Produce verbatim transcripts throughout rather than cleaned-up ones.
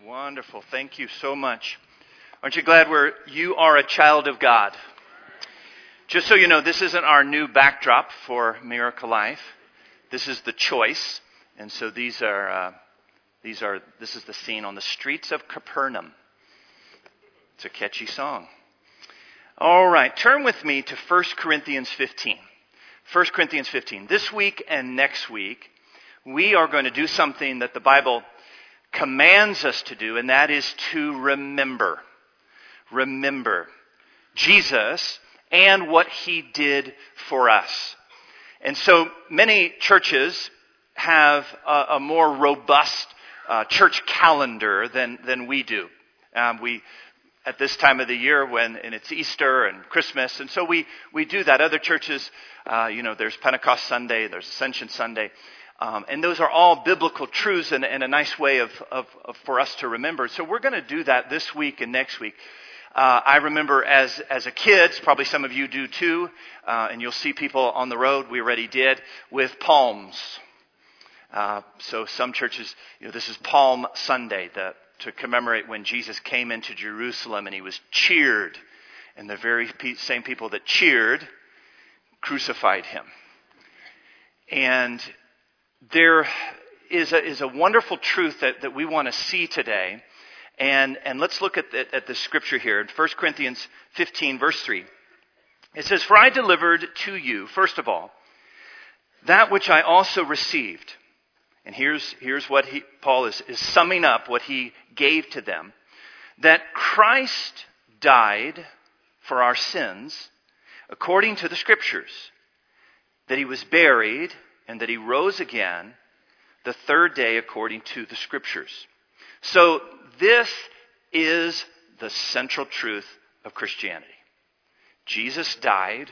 Wonderful. Thank you so much. Aren't you glad we're, you are a child of God? Just so you know, this isn't our new backdrop for Miracle Life. This is the choice. And so these are, uh, these are, this is the scene on the streets of Capernaum. It's a catchy song. All right. Turn with me to First Corinthians fifteen. First Corinthians fifteen. This week and next week, we are going to do something that the Bible commands us to do, and that is to remember. Remember Jesus and what He did for us. And so many churches have a, a more robust uh, church calendar than, than we do. Um, we at this time of the year when and it's Easter and Christmas, and so we, we do that. Other churches, uh, you know, there's Pentecost Sunday, there's Ascension Sunday. Um, and those are all biblical truths and, and a nice way of, of, of for us to remember. So we're going to do that this week and next week. Uh, I remember as as a kid, probably some of you do too, uh, and you'll see people on the road, we already did, with palms. Uh, so some churches, you know, this is Palm Sunday, the, to commemorate when Jesus came into Jerusalem and He was cheered. And the very pe- same people that cheered crucified Him. And there is a, is a wonderful truth that, that we want to see today. And, and let's look at the, at the scripture here in First Corinthians fifteen, verse three. It says, "For I delivered to you, first of all, that which I also received." And here's, here's what he, Paul is, is summing up what he gave to them. "That Christ died for our sins according to the scriptures, that He was buried, and that He rose again the third day according to the scriptures." So this is the central truth of Christianity. Jesus died.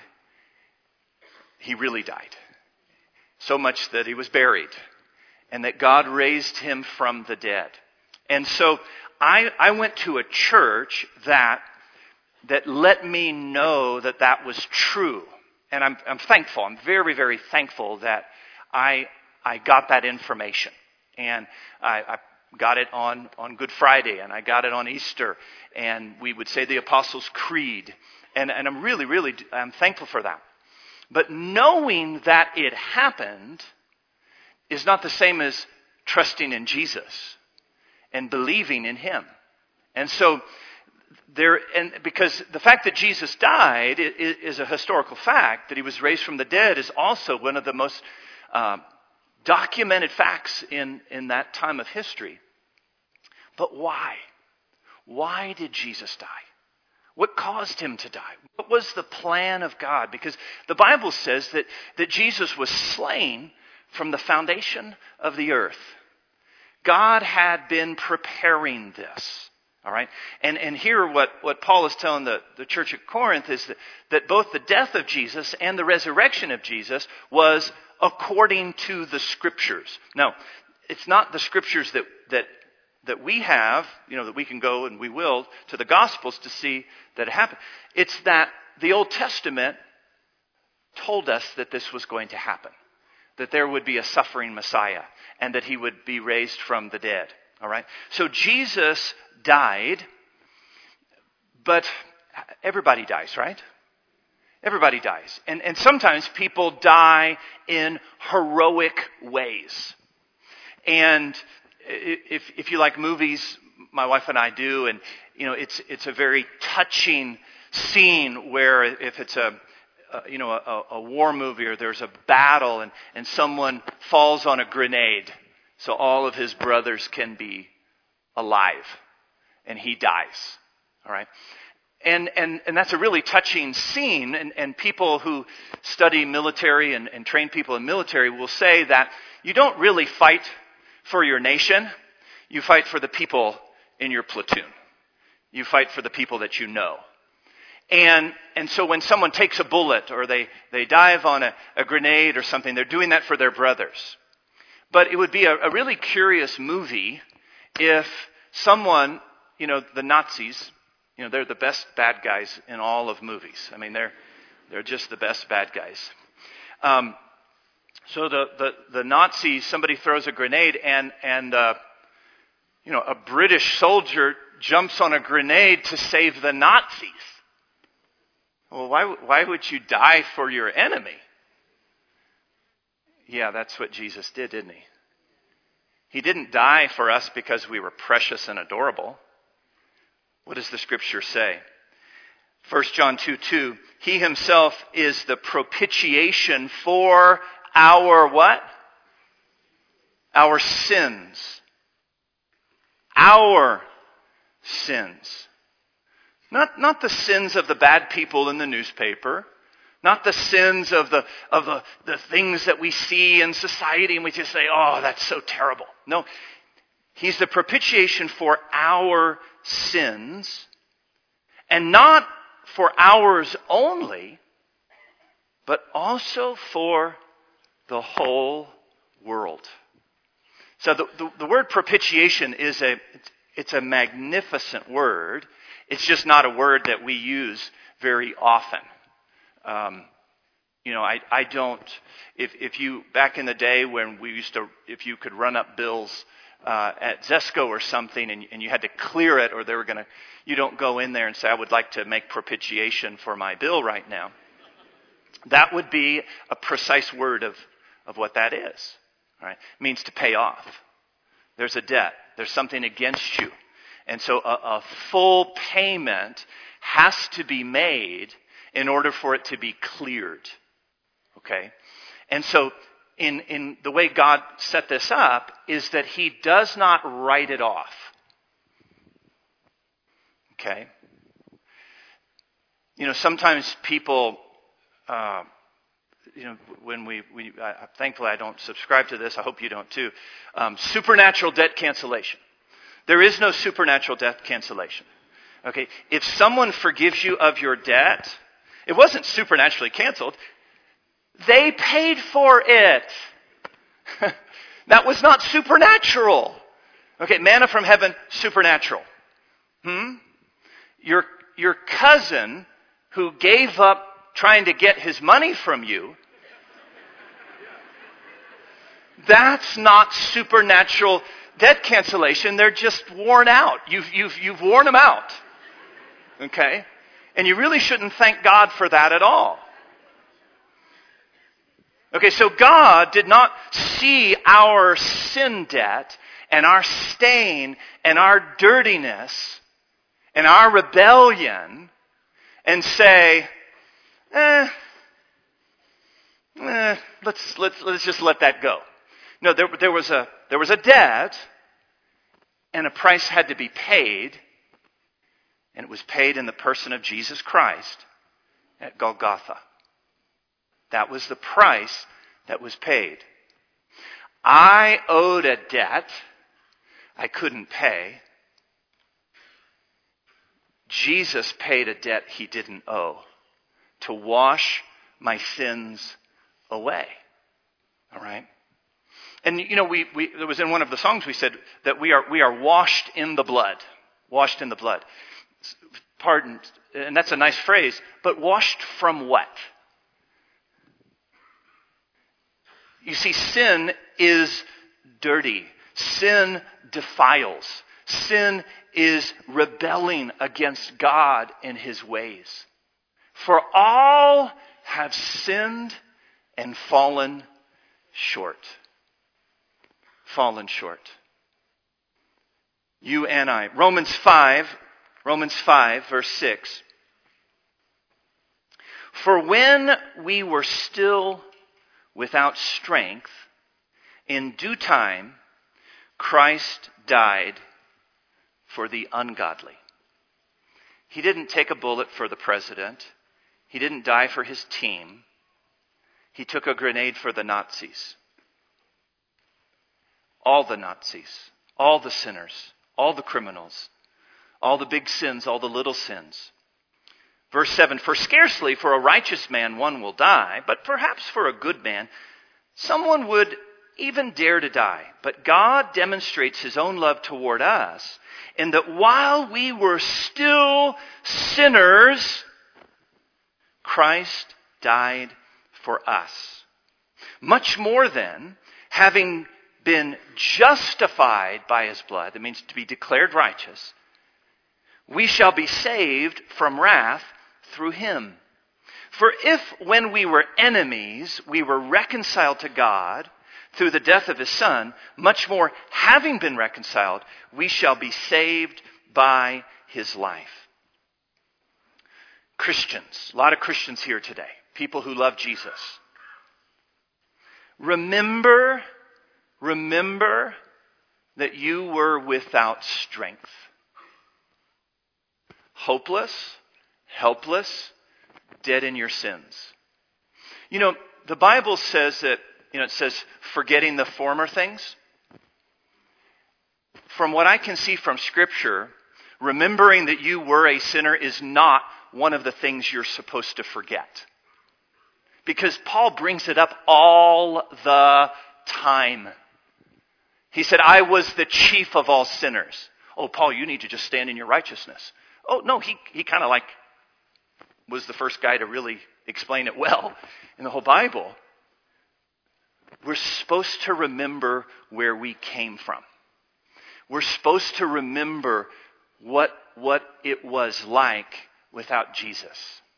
He really died. So much that He was buried. And that God raised Him from the dead. And so I, I went to a church that, that let me know that that was true. And I'm, I'm thankful. I'm very, very thankful that I I got that information. And I, I got it on, on Good Friday, and I got it on Easter, and we would say the Apostles' Creed. And, and I'm really, really I'm thankful for that. But knowing that it happened is not the same as trusting in Jesus and believing in Him. And so there, and because the fact that Jesus died is, is a historical fact, that He was raised from the dead is also one of the most uh, documented facts in, in that time of history. But why? Why did Jesus die? What caused Him to die? What was the plan of God? Because the Bible says that, that Jesus was slain from the foundation of the earth. God had been preparing this. All right? And and here what, what Paul is telling the, the church at Corinth is that, that both the death of Jesus and the resurrection of Jesus was according to the scriptures. Now, it's not the scriptures that that that we have, you know, that we can go and we will to the Gospels to see that it happened. It's that the Old Testament told us that this was going to happen. That there would be a suffering Messiah and that He would be raised from the dead. All right? So Jesus died, but everybody dies, right? Everybody dies. And, and sometimes people die in heroic ways. And if, if you like movies, my wife and I do, and you know, it's it's a very touching scene where if it's a, a you know a, a war movie or there's a battle and, and someone falls on a grenade, so all of his brothers can be alive, and he dies. All right. And, and, and that's a really touching scene. And, and people who study military and, and train people in military will say that you don't really fight for your nation. You fight for the people in your platoon. You fight for the people that you know. And, and so when someone takes a bullet or they, they dive on a, a grenade or something, they're doing that for their brothers. But it would be a, a really curious movie if someone, you know, the Nazis, you know, they're the best bad guys in all of movies. I mean, they're they're just the best bad guys. Um, so the, the, the Nazis, somebody throws a grenade and and uh, You know, a British soldier jumps on a grenade to save the Nazis. Well, why, why would you die for your enemy? Yeah, that's what Jesus did, didn't he? He didn't die for us because we were precious and adorable. What does the scripture say? First John two two, he himself is the propitiation for our what? Our sins. Our sins. Not, not the sins of the bad people in the newspaper. Not the sins of the of the, the things that we see in society and we just say, oh, that's so terrible. No, he's the propitiation for our sins, and not for ours only, but also for the whole world. So the, the, the word propitiation is a it's, it's a magnificent word. It's just not a word that we use very often. Um, you know, I, I don't, if, if you, back in the day when we used to, if you could run up bills uh, at Zesco or something and, and you had to clear it or they were going to, you don't go in there and say, I would like to make propitiation for my bill right now. That would be a precise word of, of what that is. Right? It means to pay off. There's a debt. There's something against you. And so a, a full payment has to be made in order for it to be cleared. Okay? And so in, in the way God set this up is that he does not write it off. Okay? You know, sometimes people, uh, you know, when we, we uh, thankfully I don't subscribe to this, I hope you don't too, um, supernatural debt cancellation. There is no supernatural debt cancellation. Okay? If someone forgives you of your debt, it wasn't supernaturally canceled. They paid for it. That was not supernatural. Okay, manna from heaven, supernatural. Hmm? Your, your cousin who gave up trying to get his money from you, that's not supernatural debt cancellation. They're just worn out. You've, you've, you've worn them out. Okay? And you really shouldn't thank God for that at all. Okay, so God did not see our sin debt and our stain and our dirtiness and our rebellion and say, eh, eh let's, let's, let's just let that go. No, there, there was a, there was a debt and a price had to be paid, and it was paid in the person of Jesus Christ at Golgotha. That was the price that was paid. I owed a debt I couldn't pay. Jesus paid a debt he didn't owe to wash my sins away. All right? And you know, we, we there was in one of the songs we said that we are we are washed in the blood. Washed in the blood. Pardon, and that's a nice phrase, but washed from what? You see, sin is dirty. Sin defiles. Sin is rebelling against God and his ways. For all have sinned and fallen short. Fallen short. You and I. Romans five, Romans five, verse six. For when we were still without strength, in due time, Christ died for the ungodly. He didn't take a bullet for the president. He didn't die for his team. He took a grenade for the Nazis. All the Nazis, all the sinners, all the criminals, all the big sins, all the little sins. Verse seven, for scarcely for a righteous man one will die, but perhaps for a good man someone would even dare to die. But God demonstrates his own love toward us in that while we were still sinners, Christ died for us. Much more then, having been justified by his blood, that means to be declared righteous, we shall be saved from wrath through him. For if when we were enemies, we were reconciled to God through the death of his Son, much more, having been reconciled, we shall be saved by his life. Christians, a lot of Christians here today, people who love Jesus. Remember, remember that you were without strength. Hopeless, helpless, dead in your sins. You know, the Bible says that, you know, it says, forgetting the former things. From what I can see from Scripture, remembering that you were a sinner is not one of the things you're supposed to forget. Because Paul brings it up all the time. He said, I was the chief of all sinners. Oh, Paul, you need to just stand in your righteousness. Oh, no, he, he kind of like was the first guy to really explain it well in the whole Bible. We're supposed to remember where we came from. We're supposed to remember what, what it was like without Jesus.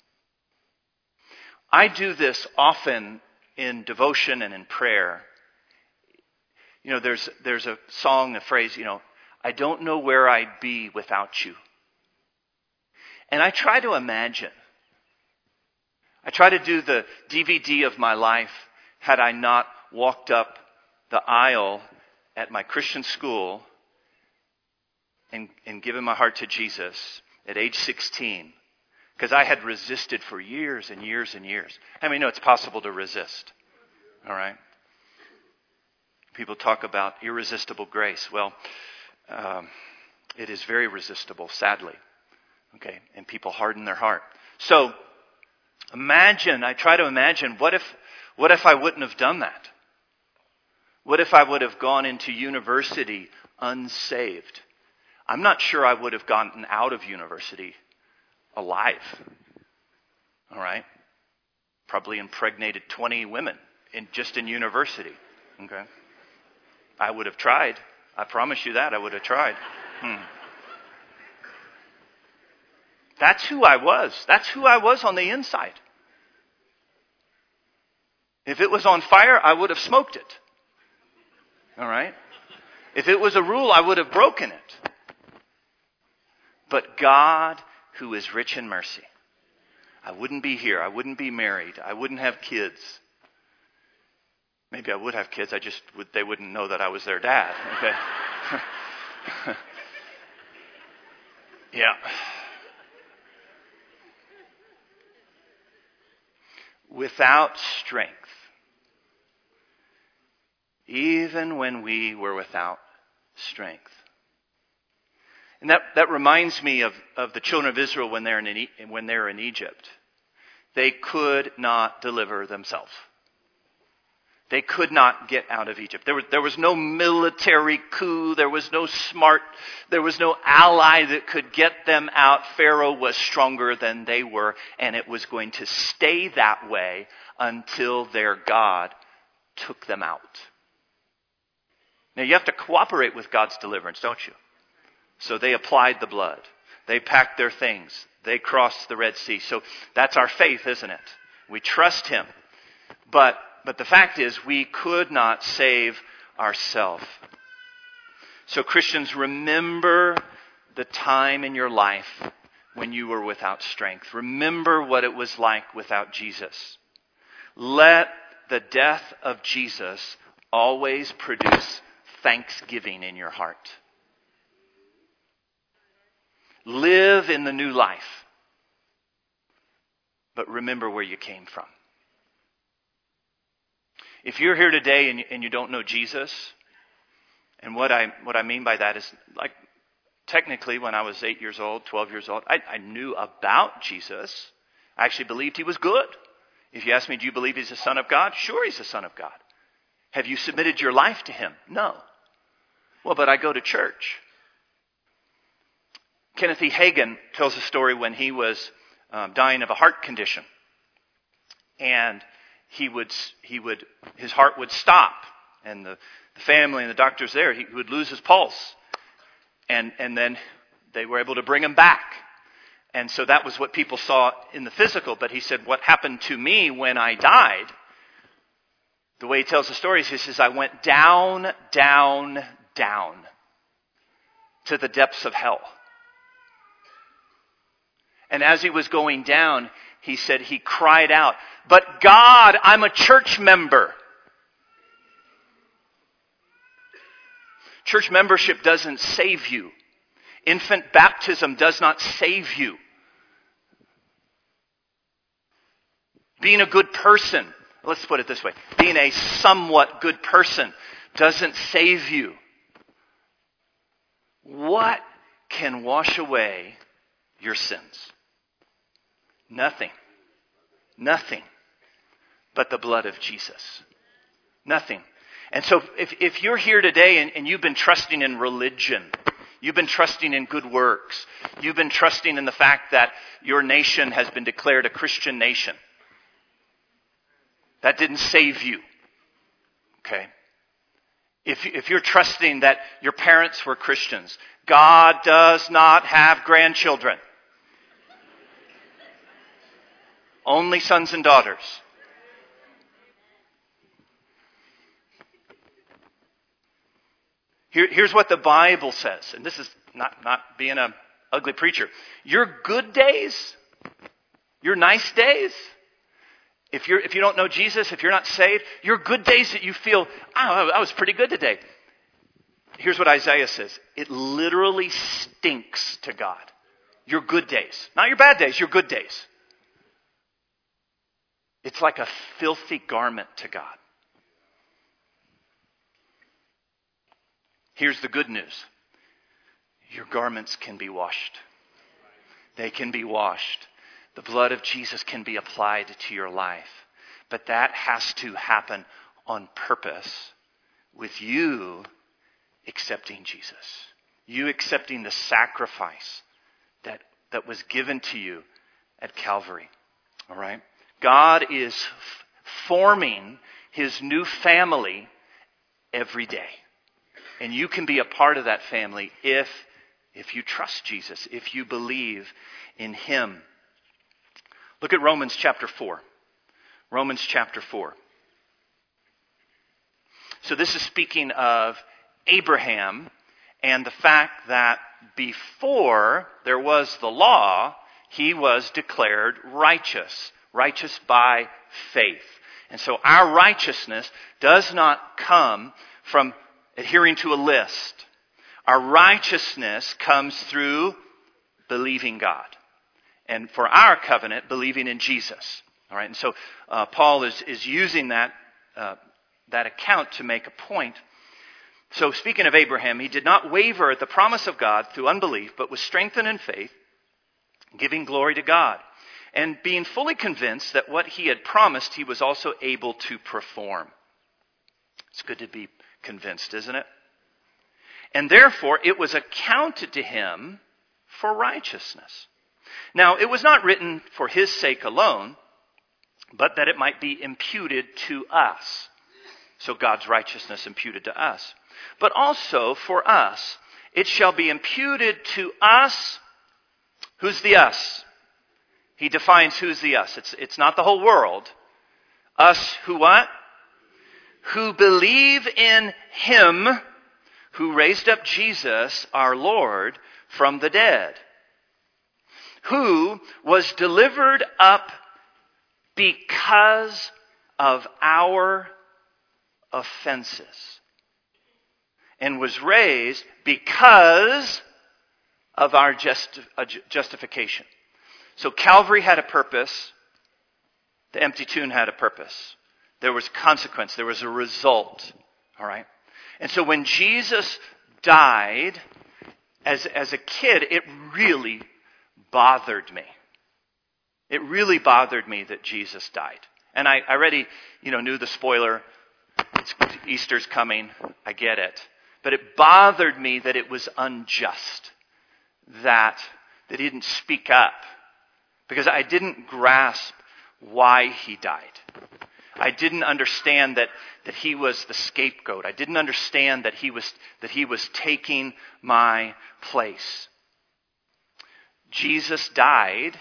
I do this often in devotion and in prayer. You know, there's there's a song, a phrase, you know, I don't know where I'd be without you. And I try to imagine. I try to do the D V D of my life had I not walked up the aisle at my Christian school and, and given my heart to Jesus at age sixteen. Because I had resisted for years and years and years. How many know it's possible to resist? All right? People talk about irresistible grace. Well, um, it is very resistible, sadly. Okay? And people harden their heart. So, imagine, I try to imagine, what if, what if I wouldn't have done that? What if I would have gone into university unsaved? I'm not sure I would have gotten out of university alive. All right? Probably impregnated twenty women in just in university. Okay? I would have tried. I promise you that. I would have tried. Hmm. That's who I was. That's who I was on the inside. If it was on fire, I would have smoked it. All right? If it was a rule, I would have broken it. But God, who is rich in mercy, I wouldn't be here. I wouldn't be married. I wouldn't have kids. Maybe I would have kids. I just would, they wouldn't know that I was their dad. Okay. Yeah. Without strength. Even when we were without strength. And that, that reminds me of, of the children of Israel when they're in, when they're in Egypt. They could not deliver themselves. They could not get out of Egypt. There was, there was no military coup. There was no smart, there was no ally that could get them out. Pharaoh was stronger than they were, and it was going to stay that way until their God took them out. Now you have to cooperate with God's deliverance, don't you? So they applied the blood. They packed their things. They crossed the Red Sea. So that's our faith, isn't it? We trust Him. But but the fact is, we could not save ourselves. So Christians, remember the time in your life when you were without strength. Remember what it was like without Jesus. Let the death of Jesus always produce thanksgiving in your heart. Live in the new life. But remember where you came from. If you're here today and you, and you don't know Jesus, and what I what I mean by that is, like, technically when I was eight years old, twelve years old, I, I knew about Jesus. I actually believed He was good. If you ask me, do you believe He's the Son of God? Sure, He's the Son of God. Have you submitted your life to Him? No. Well, but I go to church. Kenneth E. Hagin tells a story when he was um, dying of a heart condition. And he would, he would, his heart would stop. And the the family and the doctors there, he would lose his pulse. And, and then they were able to bring him back. And so that was what people saw in the physical. But he said, what happened to me when I died, the way he tells the stories, he says, I went down, down, down to the depths of hell. And as he was going down, he said he cried out, but God, I'm a church member. Church membership doesn't save you. Infant baptism does not save you. Being a good person, let's put it this way, being a somewhat good person doesn't save you. What can wash away your sins? Nothing. Nothing but the blood of Jesus. Nothing. And so if, if you're here today and, and you've been trusting in religion, you've been trusting in good works, you've been trusting in the fact that your nation has been declared a Christian nation, that didn't save you. Okay? If, if you're trusting that your parents were Christians, God does not have grandchildren. Only sons and daughters. Here, here's what the Bible says, and this is not, not being an ugly preacher. Your good days, your nice days, if you're if you don't know Jesus, if you're not saved, your good days that you feel, oh, I was pretty good today. Here's what Isaiah says. It literally stinks to God. Your good days. Not your bad days, your good days. It's like a filthy garment to God. Here's the good news. Your garments can be washed. They can be washed. The blood of Jesus can be applied to your life. But that has to happen on purpose with you accepting Jesus. You accepting the sacrifice that, that was given to you at Calvary. All right? God is f- forming his new family every day. And you can be a part of that family if, if you trust Jesus, if you believe in him. Look at Romans chapter four. Romans chapter four. So this is speaking of Abraham and the fact that before there was the law, he was declared righteous. Righteous by faith. And so our righteousness does not come from adhering to a list. Our righteousness comes through believing God. And for our covenant, believing in Jesus. All right. And so uh, Paul is, is using that, uh, that account to make a point. So speaking of Abraham, he did not waver at the promise of God through unbelief, but was strengthened in faith, giving glory to God. And being fully convinced that what he had promised, he was also able to perform. It's good to be convinced, isn't it? And therefore, it was accounted to him for righteousness. Now, it was not written for his sake alone, but that it might be imputed to us. So God's righteousness imputed to us. But also for us, it shall be imputed to us. Who's the us? He defines who's the us. It's, it's not the whole world. Us who what? Who believe in him who raised up Jesus, our Lord, from the dead. Who was delivered up because of our offenses. And was raised because of our just, uh, justification. So Calvary had a purpose. The empty tomb had a purpose. There was consequence. There was a result. All right? And so when Jesus died, as, as a kid, it really bothered me. It really bothered me that Jesus died. And I, I already, you know, knew the spoiler. It's, Easter's coming. I get it. But it bothered me that it was unjust. That, that he didn't speak up. Because I didn't grasp why he died. I didn't understand that, that he was the scapegoat. I didn't understand that he was, that he was taking my place. Jesus died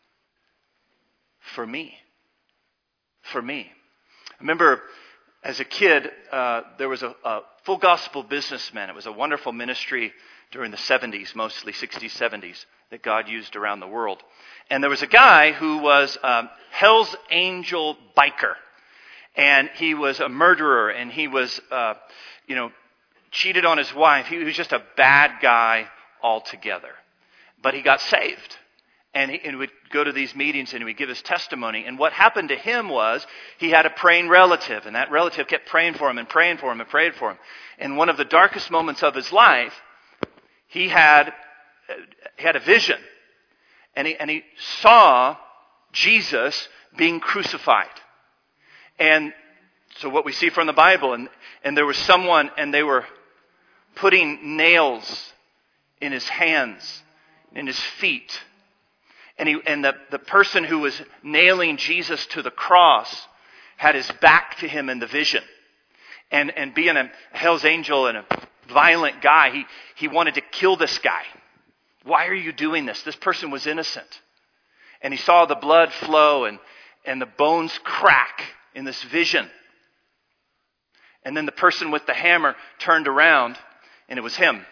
for me. For me. I remember as a kid, uh, there was a, a full gospel businessman. It was a wonderful ministry during the seventies, mostly sixties, seventies, that God used around the world. And there was a guy who was a Hell's Angel biker. And he was a murderer, and he was, uh, you know, cheated on his wife. He was just a bad guy altogether. But he got saved. And he, and he would go to these meetings and he would give his testimony. And what happened to him was he had a praying relative. And that relative kept praying for him and praying for him and praying for him. And one of the darkest moments of his life, he had, he had a vision. And he, and he saw Jesus being crucified. And so what we see from the Bible, and, and there was someone, and they were putting nails in his hands, in his feet. And he, and the, the person who was nailing Jesus to the cross had his back to him in the vision. And, and being a Hell's Angel and a violent guy, he, he wanted to kill this guy. Why are you doing this? This person was innocent. And he saw the blood flow and, and the bones crack in this vision. And then the person with the hammer turned around, and it was him.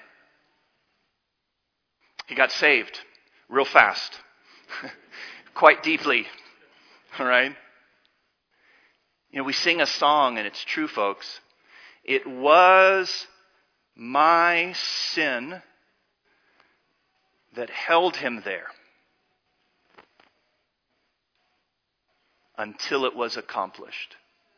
He got saved real fast. Quite deeply. All right? You know, we sing a song, and it's true, folks. It was my sin that held him there until it was accomplished.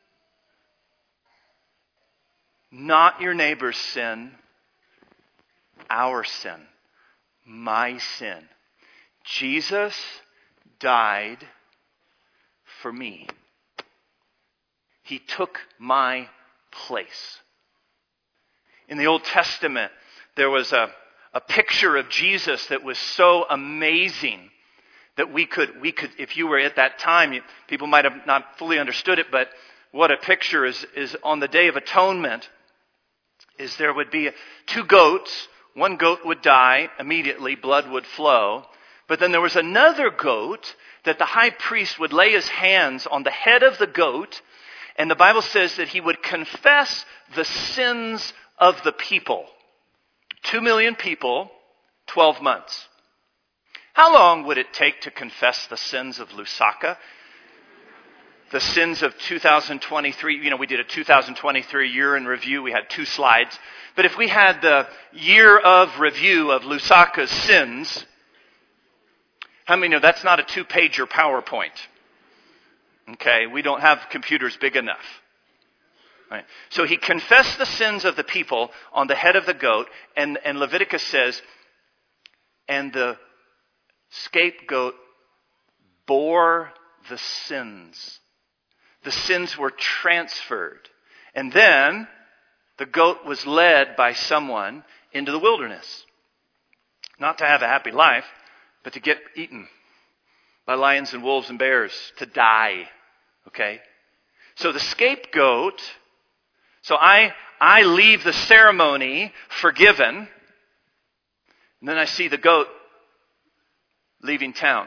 Not your neighbor's sin, our sin, my sin. Jesus died for me. He took my place. In the Old Testament, there was a, a picture of Jesus that was so amazing that we could, we could, if you were at that time, you, people might have not fully understood it, but what a picture is, is on the Day of Atonement, is there would be two goats. One goat would die immediately, blood would flow. But then there was another goat that the high priest would lay his hands on the head of the goat, and the Bible says that he would confess the sins of the people. Two million people, twelve months. How long would it take to confess the sins of Lusaka? The sins of two thousand twenty-three, you know, we did a two thousand twenty-three year in review. We had two slides. But if we had the year of review of Lusaka's sins, how many know that's not a two-pager PowerPoint? Okay, we don't have computers big enough. Right. So he confessed the sins of the people on the head of the goat, and, and Leviticus says, and the scapegoat bore the sins. The sins were transferred. And then the goat was led by someone into the wilderness. Not to have a happy life, but to get eaten by lions and wolves and bears, to die. Okay? So the scapegoat, so I, I leave the ceremony forgiven, and then I see the goat leaving town.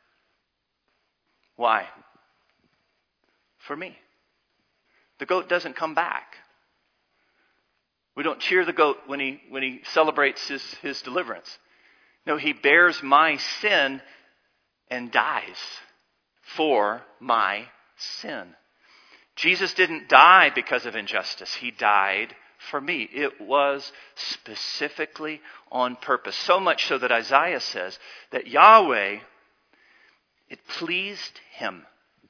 Why? For me. The goat doesn't come back. We don't cheer the goat when he when he celebrates his, his deliverance. No, he bears my sin and dies for my sin. Jesus didn't die because of injustice. He died for me. It was specifically on purpose. So much so that Isaiah says that Yahweh, it pleased him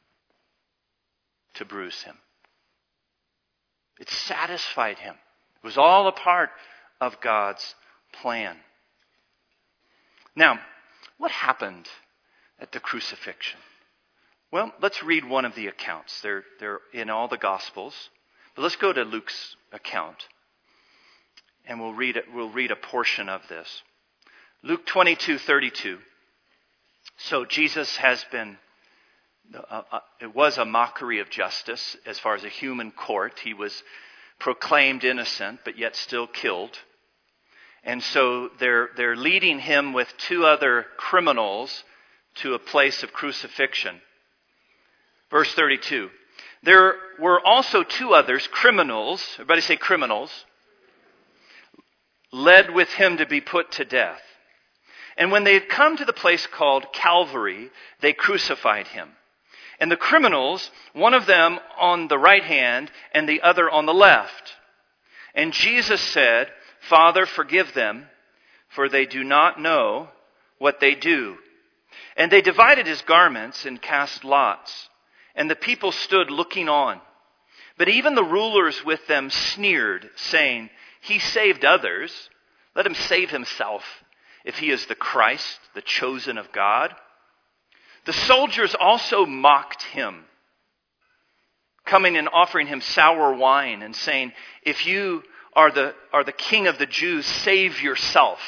to bruise him. It satisfied him. It was all a part of God's plan. Now, what happened at the crucifixion? Well, let's read one of the accounts. They're, they're in all the Gospels. But let's go to Luke's account. And we'll read it, we'll read a portion of this. Luke twenty-two thirty-two. So Jesus has been Uh, uh, it was a mockery of justice as far as a human court. He was proclaimed innocent, but yet still killed. And so they're, they're leading him with two other criminals to a place of crucifixion. Verse thirty-two. There were also two others, criminals, everybody say criminals, led with him to be put to death. And when they had come to the place called Calvary, they crucified him. And the criminals, one of them on the right hand and the other on the left. And Jesus said, Father, forgive them, for they do not know what they do. And they divided his garments and cast lots. And the people stood looking on. But even the rulers with them sneered, saying, He saved others. Let him save himself, if he is the Christ, the chosen of God. The soldiers also mocked him, coming and offering him sour wine and saying, If you are the, are the king of the Jews, save yourself.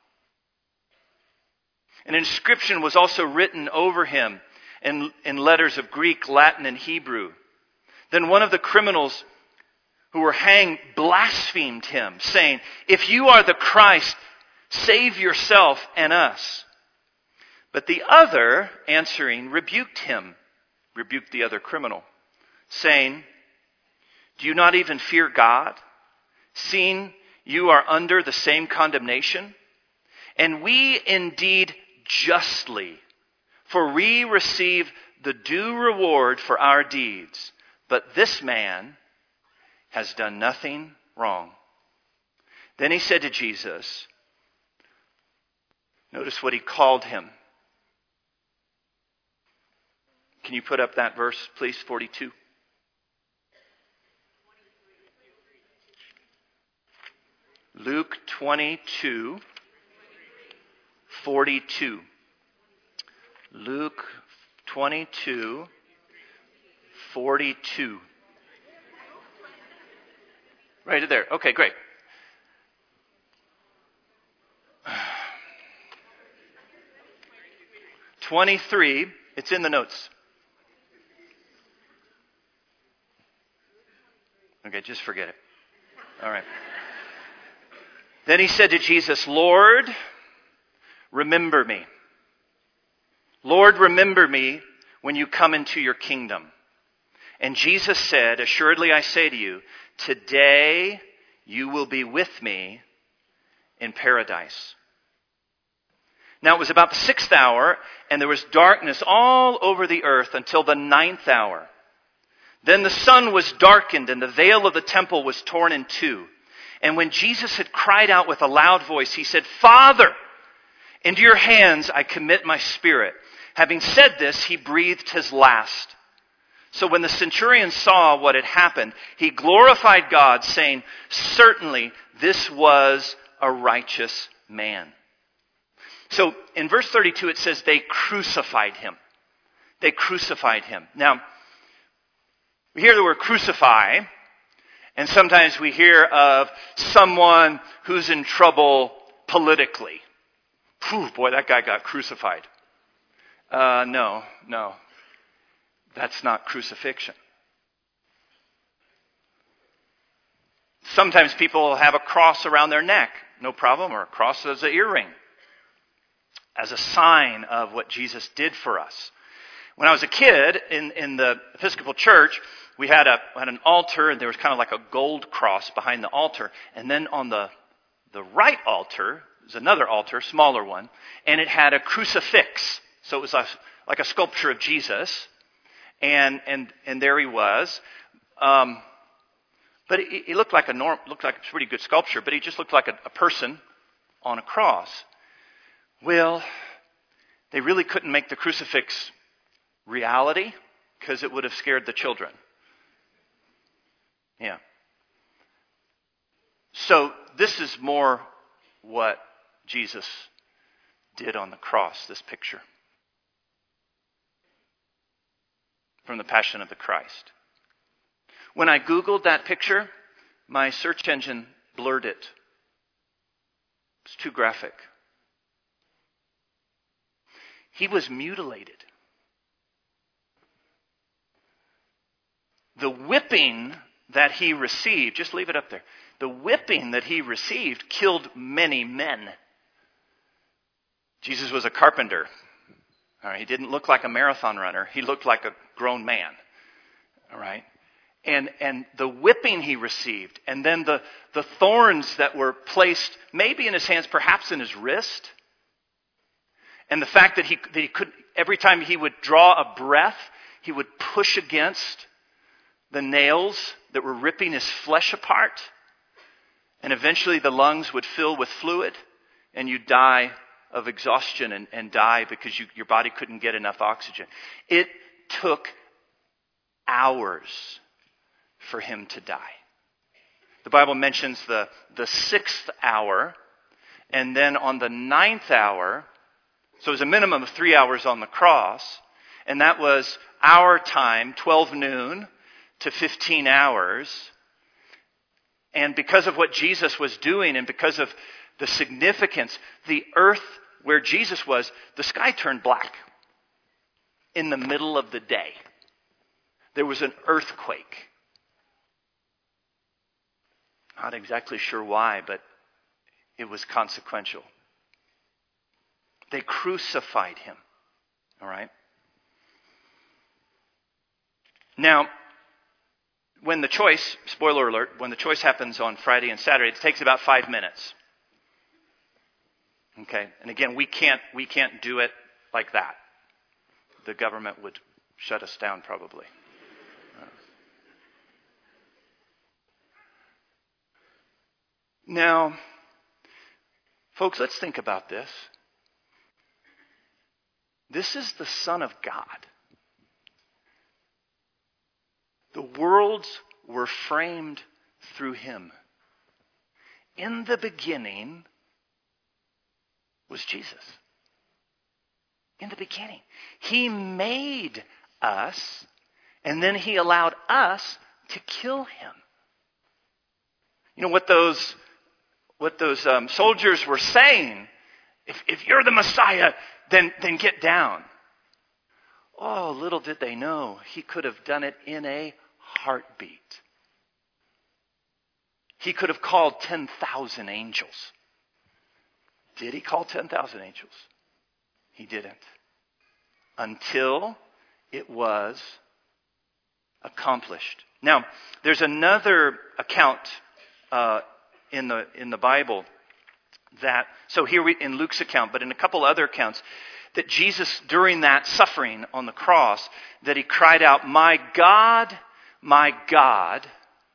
An inscription was also written over him in, in letters of Greek, Latin, and Hebrew. Then one of the criminals who were hanged blasphemed him, saying, If you are the Christ, save yourself and us. But the other, answering, rebuked him, rebuked the other criminal, saying, Do you not even fear God, seeing you are under the same condemnation? And we indeed justly, for we receive the due reward for our deeds. But this man has done nothing wrong. Then he said to Jesus, notice what he called him. Can you put up that verse, please, forty-two? Luke twenty-two, forty-two. Luke twenty-two, forty-two. Right there. Okay, great. twenty-three. It's in the notes. Okay, just forget it. All right. Then he said to Jesus, Lord, remember me. Lord, remember me when you come into your kingdom. And Jesus said, Assuredly I say to you, today you will be with me in paradise. Now it was about the sixth hour, and there was darkness all over the earth until the ninth hour. Then the sun was darkened, and the veil of the temple was torn in two. And when Jesus had cried out with a loud voice, he said, Father, into your hands I commit my spirit. Having said this, he breathed his last. So when the centurion saw what had happened, he glorified God, saying, Certainly this was a righteous man. So in verse thirty-two it says they crucified him. They crucified him. Now, we hear the word crucify, and sometimes we hear of someone who's in trouble politically. Phew, boy, that guy got crucified. Uh, no, no. That's not crucifixion. Sometimes people have a cross around their neck, no problem, or a cross as an earring, as a sign of what Jesus did for us. When I was a kid in, in the Episcopal Church, we had a had an altar, and there was kind of like a gold cross behind the altar. And then on the the right altar, there's another altar, smaller one, and it had a crucifix. So it was a, like a sculpture of Jesus, and and and there he was. Um, but he, he looked like a norm, looked like a pretty good sculpture, but he just looked like a, a person on a cross. Well, they really couldn't make the crucifix reality because it would have scared the children. Yeah. So this is more what Jesus did on the cross, this picture from the Passion of the Christ. When I Googled that picture, my search engine blurred it. It's too graphic. He was mutilated. the whipping that he received, just leave it up there. The whipping that he received killed many men. Jesus was a carpenter. All right, he didn't look like a marathon runner. He looked like a grown man. All right. And and the whipping he received, and then the, the thorns that were placed maybe in his hands, perhaps in his wrist. And the fact that he, that he could, every time he would draw a breath, he would push against the nails that were ripping his flesh apart. And eventually the lungs would fill with fluid, and you'd die of exhaustion and, and die because you, your body couldn't get enough oxygen. It took hours for him to die. The Bible mentions the, the sixth hour, and then on the ninth hour, so it was a minimum of three hours on the cross, and that was our time, twelve noon to fifteen hours. And because of what Jesus was doing and because of the significance, the earth where Jesus was, the sky turned black in the middle of the day. There was an earthquake. Not exactly sure why, but it was consequential. They crucified him. All right? Now, when the choice, spoiler alert, when the choice happens on Friday and Saturday, it takes about five minutes. Okay? And again, we can't we can't do it like that. The government would shut us down probably. Now, folks, let's think about this. This is the Son of God. The worlds were framed through him. In the beginning was Jesus. In the beginning. He made us, and then he allowed us to kill him. You know what those what those um, soldiers were saying? If, if you're the Messiah, then, then get down. Oh, little did they know, he could have done it in a heartbeat. He could have called ten thousand angels. Did he call ten thousand angels? He didn't. Until it was accomplished. Now, there's another account uh, in the in the Bible that, so here we, in Luke's account, but in a couple other accounts, that Jesus, during that suffering on the cross, that he cried out, "My God, my God,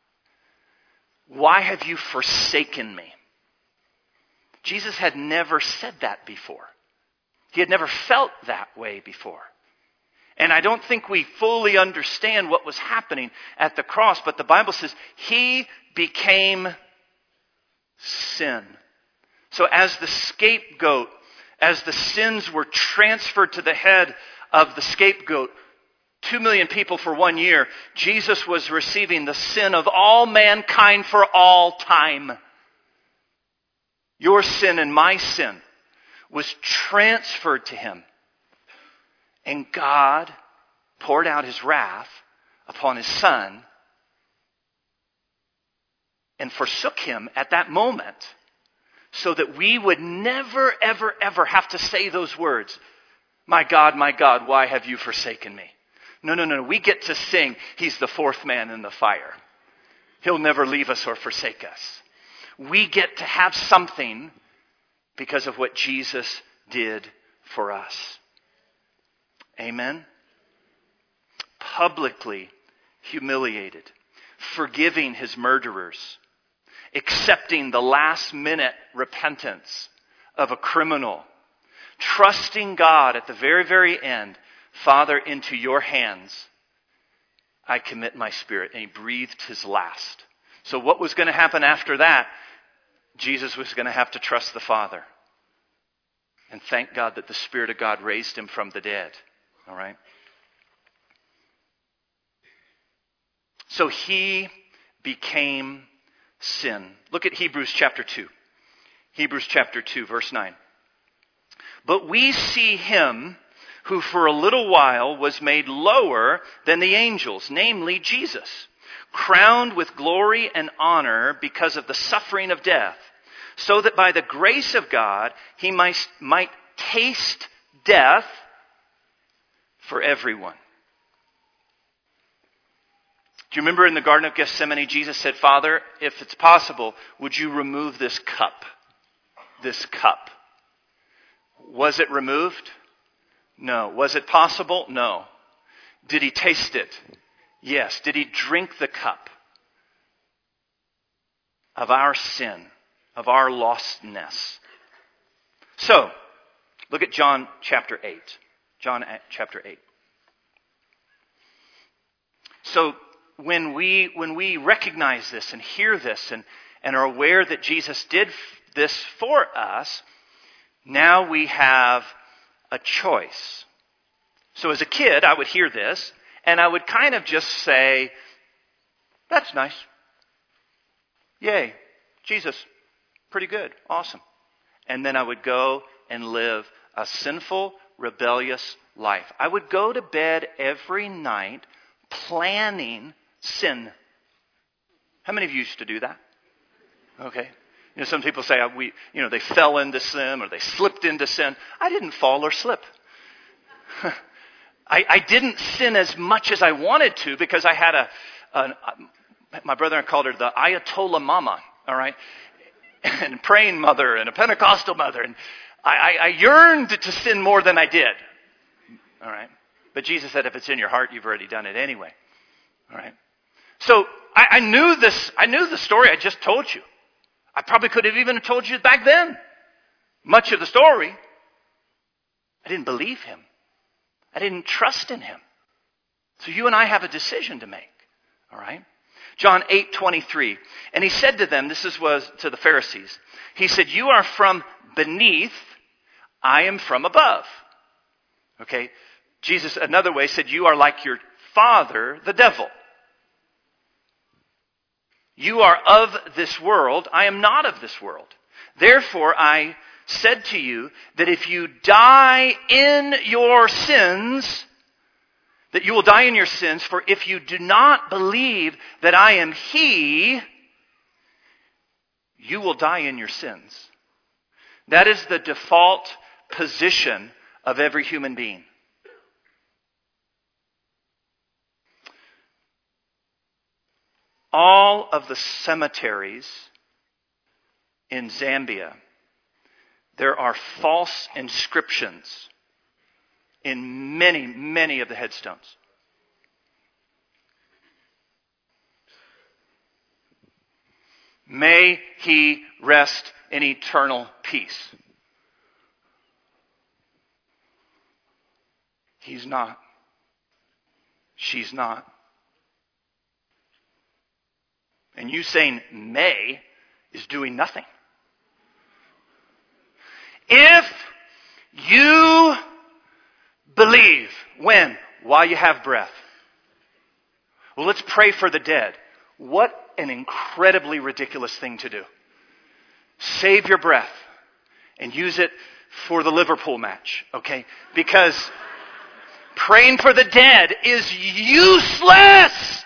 why have you forsaken me?" Jesus had never said that before. He had never felt that way before. And I don't think we fully understand what was happening at the cross, but the Bible says he became sin. So as the scapegoat, as the sins were transferred to the head of the scapegoat, two million people for one year, Jesus was receiving the sin of all mankind for all time. Your sin and my sin was transferred to him. And God poured out his wrath upon his Son and forsook him at that moment so that we would never, ever, ever have to say those words, "My God, my God, why have you forsaken me?" No, no, no. We get to sing, "He's the fourth man in the fire. He'll never leave us or forsake us." We get to have something because of what Jesus did for us. Amen? Publicly humiliated, forgiving his murderers, accepting the last minute repentance of a criminal, trusting God at the very, very end, "Father, into your hands I commit my spirit." And he breathed his last. So what was going to happen after that? Jesus was going to have to trust the Father. And thank God that the Spirit of God raised him from the dead. All right? So he became sin. Look at Hebrews chapter two. Hebrews chapter two, verse nine. "But we see him who for a little while was made lower than the angels, namely Jesus, crowned with glory and honor because of the suffering of death, so that by the grace of God he might, might taste death for everyone. Do you remember in the Garden of Gethsemane, Jesus said, Father, if it's possible, would you remove this cup? This cup. Was it removed? No. Was it possible? No. Did he taste it? Yes. Did he drink the cup of our sin, of our lostness? So, look at John chapter eight. John chapter eight. So, when we when we recognize this and hear this and, and are aware that Jesus did this for us, now we have a choice. So as a kid, I would hear this, and I would kind of just say, that's nice. Yay, Jesus, pretty good, awesome. And then I would go and live a sinful, rebellious life. I would go to bed every night planning sin. How many of you used to do that? Okay. You know, some people say uh, we, you know, they fell into sin or they slipped into sin. I didn't fall or slip. I, I didn't sin as much as I wanted to because I had a, a, my brother called her the Ayatollah Mama, all right, and praying mother and a Pentecostal mother, and I, I, I yearned to sin more than I did, all right. But Jesus said, if it's in your heart, you've already done it anyway, all right. So I, I knew this. I knew the story I just told you. I probably could have even told you back then much of the story. I didn't believe him. I didn't trust in him. So you and I have a decision to make. All right? John eight twenty-three. And he said to them, this is, was to the Pharisees. He said, you are from beneath, I am from above. Okay? Jesus, another way, said, you are like your father, the devil. You are of this world. I am not of this world. Therefore, I said to you that if you die in your sins, that you will die in your sins, for if you do not believe that I am He, you will die in your sins. That is the default position of every human being. All of the cemeteries in Zambia, there are false inscriptions in many, many of the headstones. May he rest in eternal peace. He's not. She's not. And you saying may is doing nothing. If you believe, when? While you have breath. Well, let's pray for the dead. What an incredibly ridiculous thing to do. Save your breath and use it for the Liverpool match, okay? Because praying for the dead is useless.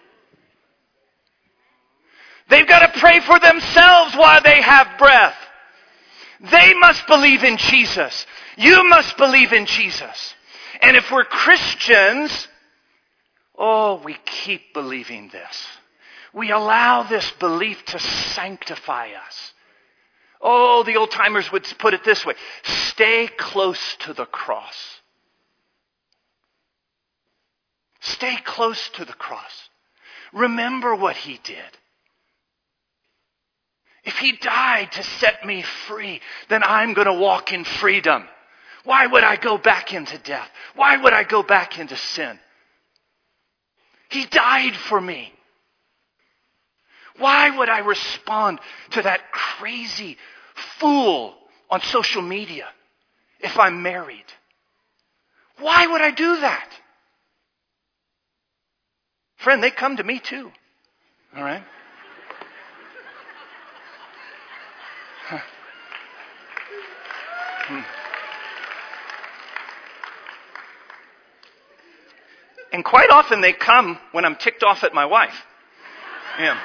They've got to pray for themselves while they have breath. They must believe in Jesus. You must believe in Jesus. And if we're Christians, oh, we keep believing this. We allow this belief to sanctify us. Oh, the old timers would put it this way. Stay close to the cross. Stay close to the cross. Remember what he did. If he died to set me free, then I'm going to walk in freedom. Why would I go back into death? Why would I go back into sin? He died for me. Why would I respond to that crazy fool on social media if I'm married? Why would I do that? Friend, they come to me too. All right? Hmm. And quite often they come when I'm ticked off at my wife. Yeah.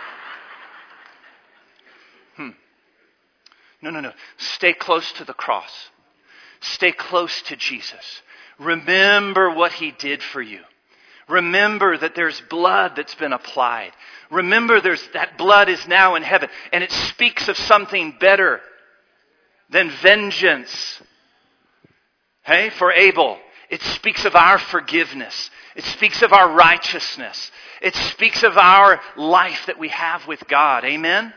Hmm. No, no, no. Stay close to the cross. Stay close to Jesus. Remember what he did for you. Remember that there's blood that's been applied. Remember there's that blood is now in heaven. And it speaks of something better than vengeance. Hey, for Abel. It speaks of our forgiveness. It speaks of our righteousness. It speaks of our life that we have with God. Amen?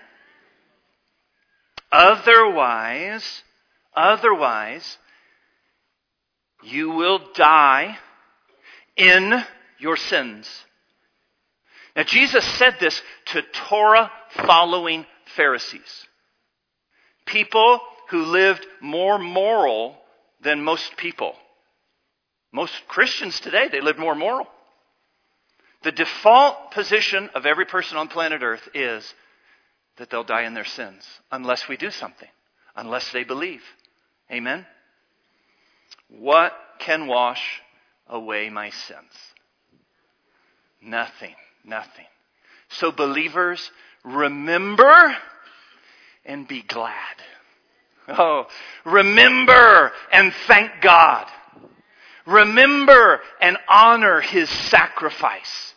Otherwise, otherwise, you will die in your sins. Now, Jesus said this to Torah-following Pharisees. People who lived more moral than most people. Most Christians today, they live more moral. The default position of every person on planet Earth is that they'll die in their sins unless we do something, unless they believe. Amen? What can wash away my sins? Nothing, nothing. So believers, remember and be glad. Oh, remember and thank God. Remember and honor his sacrifice.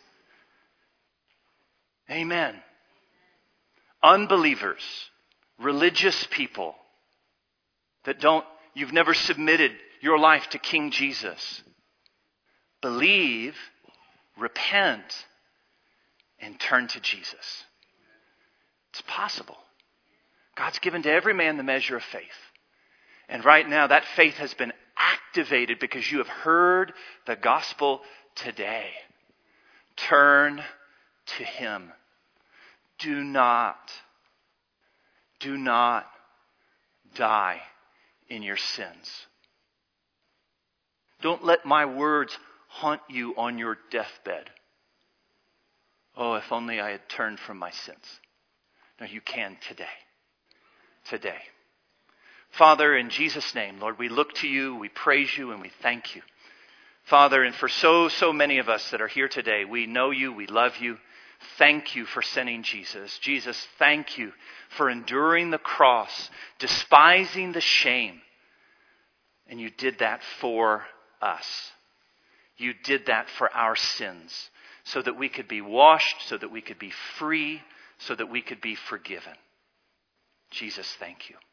Amen. Unbelievers, religious people that don't, you've never submitted your life to King Jesus. Believe, repent, and turn to Jesus. It's possible. God's given to every man the measure of faith. And right now that faith has been activated because you have heard the gospel today. Turn to him. Do not, do not die in your sins. Don't let my words haunt you on your deathbed. Oh, if only I had turned from my sins. No, you can today. Today. Father, in Jesus' name, Lord, we look to you, we praise you, and we thank you. Father, and for so, so many of us that are here today, we know you, we love you. Thank you for sending Jesus. Jesus, thank you for enduring the cross, despising the shame. And you did that for us. You did that for our sins, so that we could be washed, so that we could be free, so that we could be forgiven. Jesus, thank you.